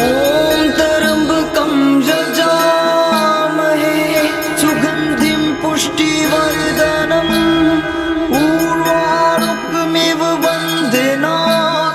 ॐ त्र्यम्बकं यजामहे सुगन्धिं पुष्टिवर्धनम् उर्वारुकमिव बन्धनात्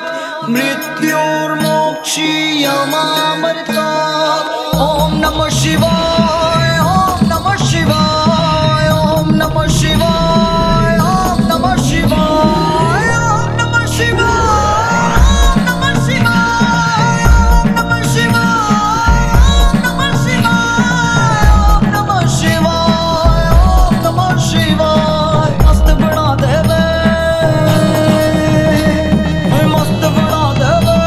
मृत्योर्मोक्षीयमामृतात्। ॐ नमः शिवाय, ॐ नमः शिवाय, ॐ नमः शिवाय, ॐ नमः शिवाय, ॐ नमः शिवाय, ॐ नमः शिवाय, ॐ नमः शिवाय, ॐ नमः शिवाय, ॐ नमः शिवाय, ॐ नमः शिवाय। मस्त बना देवे, मस्त बना देवे,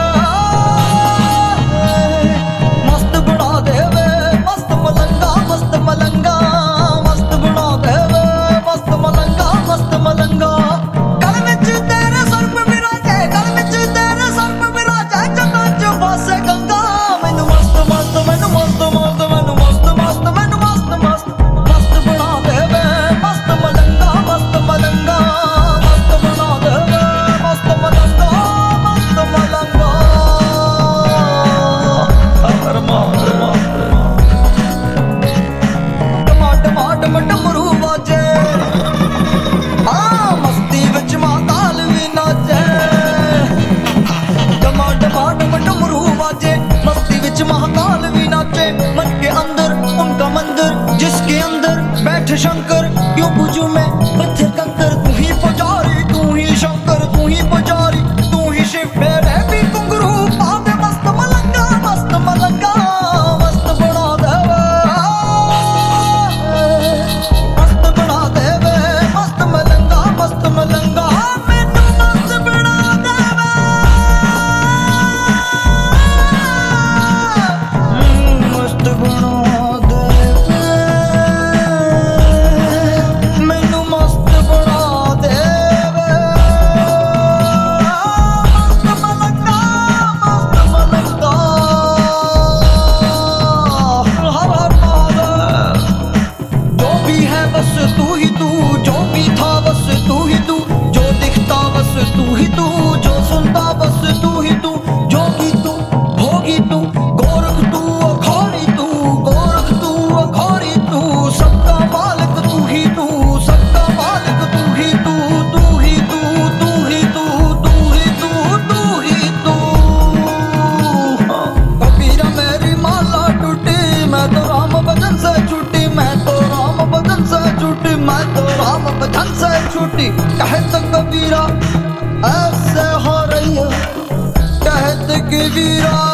मस्त बना देवे, मस्त मलंगा, मस्त मलंगा, मस्त बना देवे, मस्त मलंगा, मस्त मलंगा। गल विच तेरे सर्प विराजे, गल विच तेरे सर्प विराजे, जटां च वासे गंगा। मैनू मस्त मस्त, मैनू मस्त मस्त, मैनू मस्त मस्त, मैनू मस्त मस्त, मस्त बना देवे, मस्त मलंगा, मस्त मलंगा, मस्त बना देवे, मस्त मलंगा, मस्त मलंगा। टमाटम डमरू वाजे, हाँ मस्ती विच महाकाल भी नाचे। टमाटम डमरू वाजे, मस्ती विच महाकाल भी नाचे। मन के अंदर उनका मंदिर, जिसके अंदर बैठे शंकर। क्यों पूजूं मैं पत्थर कंकर, तू ही पुजारी, तू ही शंकर, तू ही पुजारी, तू ही शिव। मेरे भी घुंघरू पा दे, मस्त मलंगा, मस्त मलंगा, मस्त बना देवे, मस्त बना देवे, मस्त मलंगा, मस्त मलंगा। मैनू मस्त बना देवे, मस्त बना देवे, मैनू मस्त बना देवे, मस्त मलंगा, मस्त मलंगा। हर हर महादेव। जो भी है बस तू ही तू, जो भी था बस तू ही तू, जो दिखता बस तू ही तू, जो सुनता बस तू ही तू। जोगी तू, भोगी तू, गोरख तू, अघोरी तू, गोरख तू, अघोरी तू। सबका मालिक तू ही तू, सबका मालिक तू ही तू, तू ही तू, तू ही तू, तू ही तू, तू ही तू। कबीरा मेरी माला टूटी, मैं तो राम भजन से छूटी, मैं तो राम भजन से छूटी, मैं तो राम भजन से छूटी। कहत कबीरा ऐसे हो रही है, कहत कबीरा